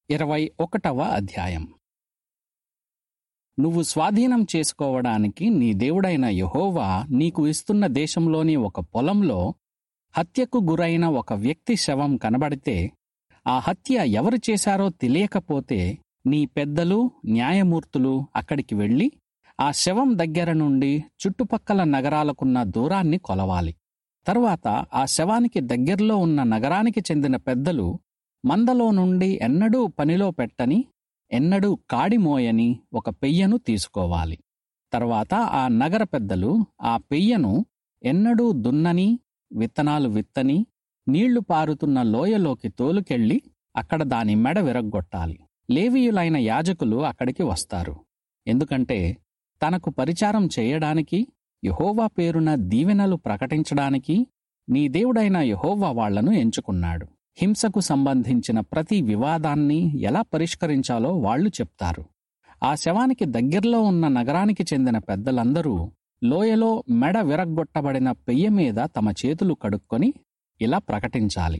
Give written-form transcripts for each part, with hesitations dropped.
21వ అధ్యాయం. నువ్వు స్వాధీనం చేసుకోవడానికి నీ దేవుడైన యెహోవా నీకు ఇస్తున్న దేశంలోని ఒక పొలంలో హత్యకు గురైన ఒక వ్యక్తి శవం కనబడితే, ఆ హత్య ఎవరు చేశారో తెలియకపోతే నీ పెద్దలు, న్యాయమూర్తులు అక్కడికి వెళ్ళి ఆ శవం దగ్గర నుండి చుట్టుపక్కల నగరాలకున్న దూరాన్ని కొలవాలి. తరువాత ఆ శవానికి దగ్గర్లో ఉన్న నగరానికి చెందిన పెద్దలు మందలో నుండి ఎన్నడూ పనిలో పెట్టని, ఎన్నడూ కాడిమోయని ఒక పెయ్యను తీసుకోవాలి. తర్వాత ఆ నగర పెద్దలు ఆ పెయ్యను ఎన్నడూ దున్నని, విత్తనాలు విత్తని, నీళ్లు పారుతున్న లోయలోకి తోలుకెళ్ళి అక్కడ దాని మెడ విరగ్గొట్టాలి. లేవీయులైన యాజకులు అక్కడికి వస్తారు. ఎందుకంటే తనకు పరిచారం చేయడానికి, యెహోవా పేరున దీవెనలు ప్రకటించడానికి నీ దేవుడైన యెహోవా వాళ్లను ఎంచుకున్నాడు. హింసకు సంబంధించిన ప్రతి వివాదాన్ని ఎలా పరిష్కరించాలో వాళ్లు చెప్తారు. ఆ శవానికి దగ్గర్లో ఉన్న నగరానికి చెందిన పెద్దలందరూ లోయలో మెడ విరగ్గొట్టబడిన పెయ్య మీద తమ చేతులు కడుక్కొని ఇలా ప్రకటించాలి: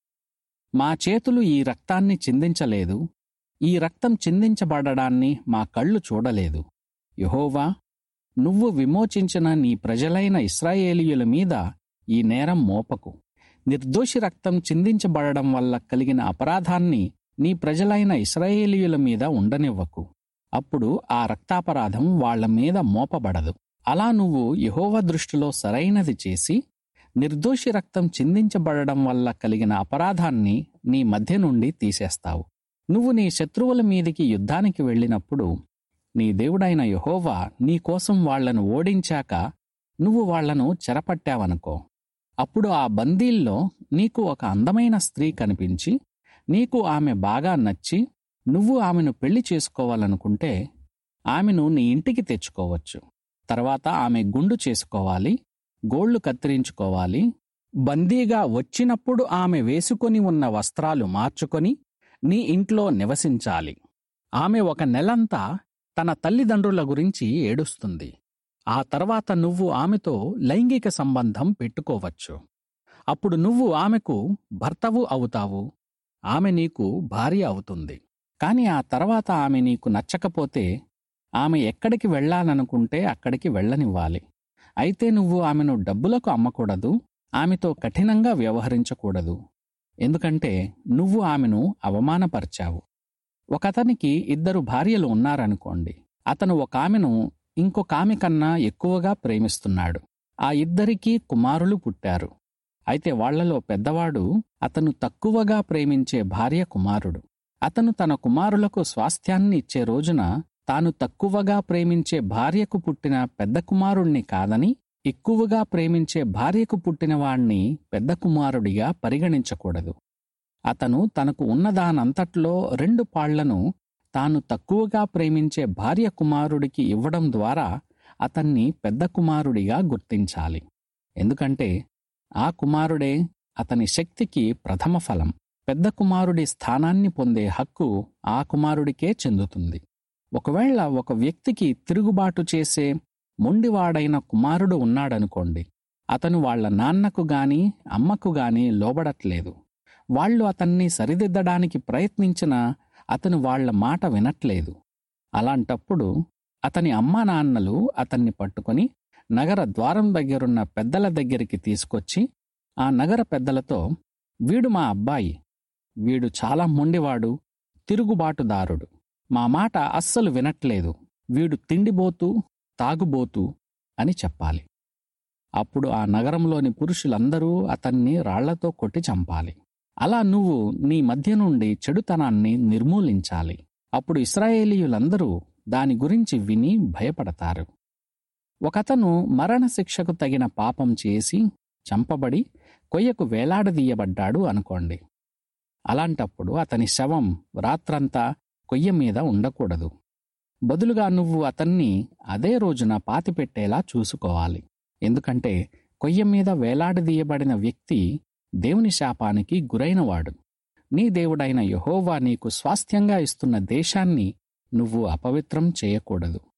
మా చేతులు ఈ రక్తాన్ని చిందించలేదు, ఈ రక్తం చిందించబడడాన్ని మా కళ్ళు చూడలేదు. యెహోవా, నువ్వు విమోచించిన నీ ప్రజలైన ఇశ్రాయేలీయుల మీద ఈ నేరం మోపకు. నిర్దోషి రక్తం చిందించబడడం వల్ల కలిగిన అపరాధాన్ని నీ ప్రజలైన ఇశ్రాయేలీయుల మీద ఉండనివ్వకు. అప్పుడు ఆ రక్తాపరాధం వాళ్ల మీద మోపబడదు. అలా నువ్వు యెహోవా దృష్టిలో సరైనది చేసి, నిర్దోషి రక్తం చిందించబడడం వల్ల కలిగిన అపరాధాన్ని నీ మధ్య నుండి తీసేస్తావు. నువ్వు నీ శత్రువుల మీదికి యుద్ధానికి వెళ్ళినప్పుడు నీ దేవుడైన యెహోవా నీకోసం వాళ్లను ఓడించాక నువ్వు వాళ్లను చెరపట్టావనుకో. అప్పుడు ఆ బందీల్లో నీకు ఒక అందమైన స్త్రీ కనిపించి, నీకు ఆమె బాగా నచ్చి నువ్వు ఆమెను పెళ్లి చేసుకోవాలనుకుంటే ఆమెను నీ ఇంటికి తెచ్చుకోవచ్చు. తర్వాత ఆమె గుండు చేసుకోవాలి, గోళ్లు కత్తిరించుకోవాలి. బందీగా వచ్చినప్పుడు ఆమె వేసుకొని ఉన్న వస్త్రాలు మార్చుకొని నీ ఇంట్లో నివసించాలి. ఆమె ఒక నెలంతా తన తల్లిదండ్రుల గురించి ఏడుస్తుంది. ఆ తర్వాత నువ్వు ఆమెతో లైంగిక సంబంధం పెట్టుకోవచ్చు. అప్పుడు నువ్వు ఆమెకు భర్తవు అవుతావు, ఆమె నీకు భార్య అవుతుంది. కాని ఆ తర్వాత ఆమె నీకు నచ్చకపోతే ఆమె ఎక్కడికి వెళ్ళాలనుకుంటే అక్కడికి వెళ్ళనివ్వాలి. అయితే నువ్వు ఆమెను డబ్బులకు అమ్మకూడదు, ఆమెతో కఠినంగా వ్యవహరించకూడదు. ఎందుకంటే నువ్వు ఆమెను అవమానపరిచావు. ఒకతనికి 2 భార్యలు ఉన్నారనుకోండి. అతను ఒక ఆమెను ఇంకొక ఆమె కన్నా ఎక్కువగా ప్రేమిస్తున్నాడు. ఆ 2 కుమారులు పుట్టారు. అయితే వాళ్లలో పెద్దవాడు అతను తక్కువగా ప్రేమించే భార్య కుమారుడు. అతను తన కుమారులకు స్వాస్థ్యాన్ని ఇచ్చే రోజున తాను తక్కువగా ప్రేమించే భార్యకు పుట్టిన పెద్ద కుమారుణ్ణి కాదని, ఎక్కువగా ప్రేమించే భార్యకు పుట్టినవాణ్ణి పెద్ద కుమారుడిగా పరిగణించకూడదు. అతను తనకు ఉన్నదానంతట్లో 2 పాళ్లను తాను తక్కువగా ప్రేమించే భార్య కుమారుడికి ఇవ్వడం ద్వారా అతన్ని పెద్ద కుమారుడిగా గుర్తించాలి. ఎందుకంటే ఆ కుమారుడే అతని శక్తికి ప్రథమ ఫలం. పెద్ద కుమారుడి స్థానాన్ని పొందే హక్కు ఆ కుమారుడికే చెందుతుంది. ఒకవేళ ఒక వ్యక్తికి తిరుగుబాటు చేసే మొండివాడైన కుమారుడు ఉన్నాడనుకోండి. అతను వాళ్ల నాన్నకు గాని అమ్మకు గాని లోబడట్లేదు. వాళ్లు అతన్ని సరిదిద్దడానికి ప్రయత్నించినా అతను వాళ్ల మాట వినట్లేదు. అలాంటప్పుడు అతని అమ్మా నాన్నలు అతన్ని పట్టుకొని నగర ద్వారం దగ్గరున్న పెద్దల దగ్గరికి తీసుకొచ్చి ఆ నగర పెద్దలతో, వీడు మా అబ్బాయి, వీడు చాలా మొండివాడు, తిరుగుబాటుదారుడు, మా మాట అస్సలు వినట్లేదు, వీడు తిండిబోతూ తాగుబోతూ అని చెప్పాలి. అప్పుడు ఆ నగరంలోని పురుషులందరూ అతన్ని రాళ్లతో కొట్టి చంపాలి. అలా నువ్వు నీ మధ్య నుండి చెడుతనాన్ని నిర్మూలించాలి. అప్పుడు ఇశ్రాయేలీయులందరూ దాని గురించి విని భయపడతారు. ఒకతను మరణశిక్షకు తగిన పాపం చేసి చంపబడి కొయ్యకు వేలాడదీయబడ్డాడు అనుకోండి. అలాంటప్పుడు అతని శవం రాత్రంతా కొయ్య మీద ఉండకూడదు. బదులుగా నువ్వు అతన్ని అదే రోజున పాతిపెట్టేలా చూసుకోవాలి. ఎందుకంటే కొయ్య మీద వేలాడదీయబడిన వ్యక్తి దేవుని శాపానికి గురైనవాడు. నీ దేవుడైన యెహోవా నీకు స్వాస్థ్యంగా ఇస్తున్న దేశాన్ని నువ్వు అపవిత్రం చేయకూడదు.